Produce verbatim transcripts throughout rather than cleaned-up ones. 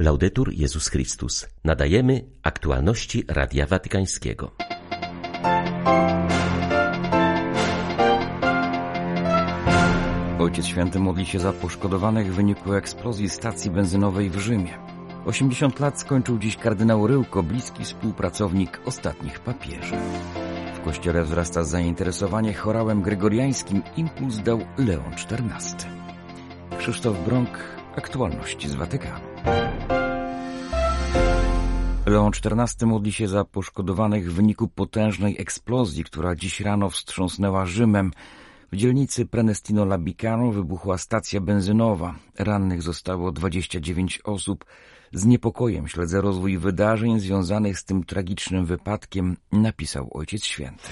Laudetur Jezus Chrystus. Nadajemy aktualności Radia Watykańskiego. Ojciec Święty modli się za poszkodowanych w wyniku eksplozji stacji benzynowej w Rzymie. osiemdziesiąt lat skończył dziś kardynał Ryłko, bliski współpracownik ostatnich papieży. W kościele wzrasta zainteresowanie chorałem gregoriańskim. Impuls dał Leon czternasty. Krzysztof Brąk, aktualności z Watykanu. Leon czternasty modli się za poszkodowanych w wyniku potężnej eksplozji, która dziś rano wstrząsnęła Rzymem. W dzielnicy Prenestino Labicano wybuchła stacja benzynowa. Rannych zostało dwadzieścia dziewięć osób. Z niepokojem śledzę rozwój wydarzeń związanych z tym tragicznym wypadkiem, napisał Ojciec Święty.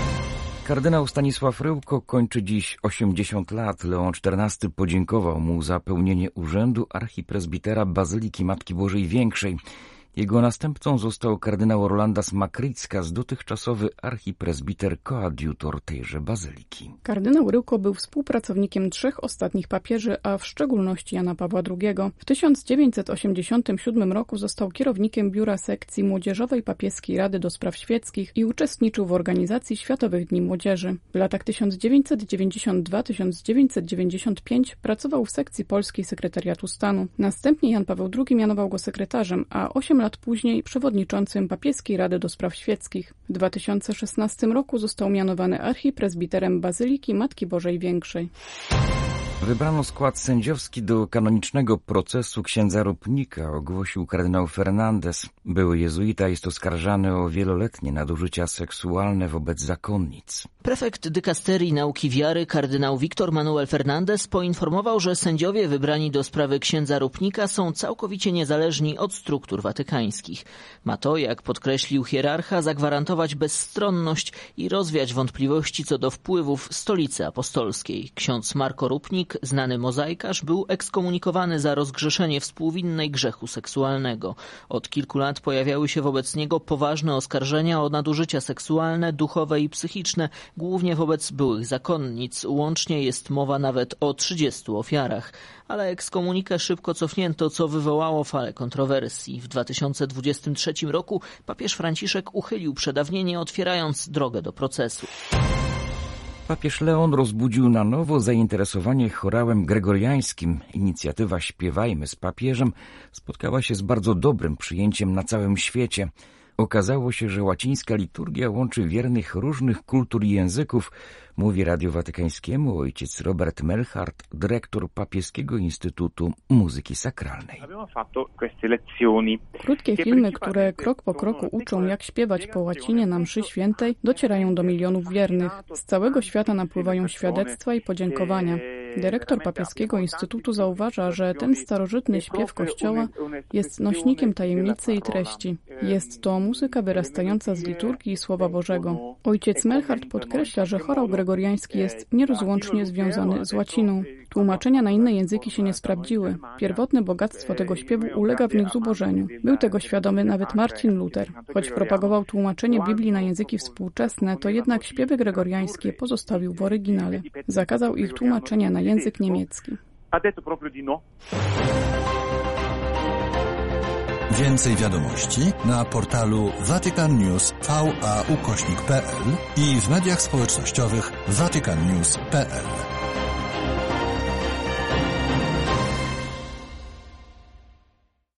Kardynał Stanisław Ryłko kończy dziś osiemdziesiąt lat. Leon czternasty podziękował mu za pełnienie urzędu archipresbitera Bazyliki Matki Bożej Większej. Jego następcą został kardynał Orlandas Makrickas, dotychczasowy archipresbiter koadjutor tejże bazyliki. Kardynał Ryłko był współpracownikiem trzech ostatnich papieży, a w szczególności Jana Pawła drugiego. W tysiąc dziewięćset osiemdziesiątym siódmym roku został kierownikiem biura sekcji Młodzieżowej Papieskiej Rady do Spraw Świeckich i uczestniczył w organizacji Światowych Dni Młodzieży. W latach tysiąc dziewięćset dziewięćdziesiąt dwa do tysiąc dziewięćset dziewięćdziesiąt pięć pracował w sekcji polskiej Sekretariatu Stanu. Następnie Jan Paweł drugi mianował go sekretarzem, a osiem lat później przewodniczącym Papieskiej Rady do Spraw Świeckich. W dwa tysiące szesnastym roku został mianowany archipresbiterem Bazyliki Matki Bożej Większej. Wybrano skład sędziowski do kanonicznego procesu księdza Rupnika, ogłosił kardynał Fernandez. Były jezuita jest oskarżany o wieloletnie nadużycia seksualne wobec zakonnic. Prefekt dykasterii nauki wiary kardynał Victor Manuel Fernandez poinformował, że sędziowie wybrani do sprawy księdza Rupnika są całkowicie niezależni od struktur watykańskich. Ma to, jak podkreślił hierarcha, zagwarantować bezstronność i rozwiać wątpliwości co do wpływów Stolicy Apostolskiej. Ksiądz Marco Rupnik, znany mozaikarz, był ekskomunikowany za rozgrzeszenie współwinnej grzechu seksualnego. Od kilku lat pojawiały się wobec niego poważne oskarżenia o nadużycia seksualne, duchowe i psychiczne, głównie wobec byłych zakonnic. Łącznie jest mowa nawet o trzydziestu ofiarach. Ale ekskomunikę szybko cofnięto, co wywołało falę kontrowersji. W dwa tysiące dwudziestym trzecim roku papież Franciszek uchylił przedawnienie, otwierając drogę do procesu. Papież Leon rozbudził na nowo zainteresowanie chorałem gregoriańskim. Inicjatywa Śpiewajmy z papieżem spotkała się z bardzo dobrym przyjęciem na całym świecie. Okazało się, że łacińska liturgia łączy wiernych różnych kultur i języków, mówi Radiu Watykańskiemu ojciec Robert Melchart, dyrektor Papieskiego Instytutu Muzyki Sakralnej. Krótkie filmy, które krok po kroku uczą, jak śpiewać po łacinie na mszy świętej, docierają do milionów wiernych. Z całego świata napływają świadectwa i podziękowania. Dyrektor Papieskiego Instytutu zauważa, że ten starożytny śpiew Kościoła jest nośnikiem tajemnicy i treści. Jest to muzyka wyrastająca z liturgii i Słowa Bożego. Ojciec Melchart podkreśla, że chorał gregoriański jest nierozłącznie związany z łaciną. Tłumaczenia na inne języki się nie sprawdziły. Pierwotne bogactwo tego śpiewu ulega w nich zubożeniu. Był tego świadomy nawet Marcin Luther. Choć propagował tłumaczenie Biblii na języki współczesne, to jednak śpiewy gregoriańskie pozostawił w oryginale. Zakazał ich tłumaczenia na język niemiecki. Więcej wiadomości na portalu Vatican News V A ukośnik kropka p l i w mediach społecznościowych vatican news kropka p l.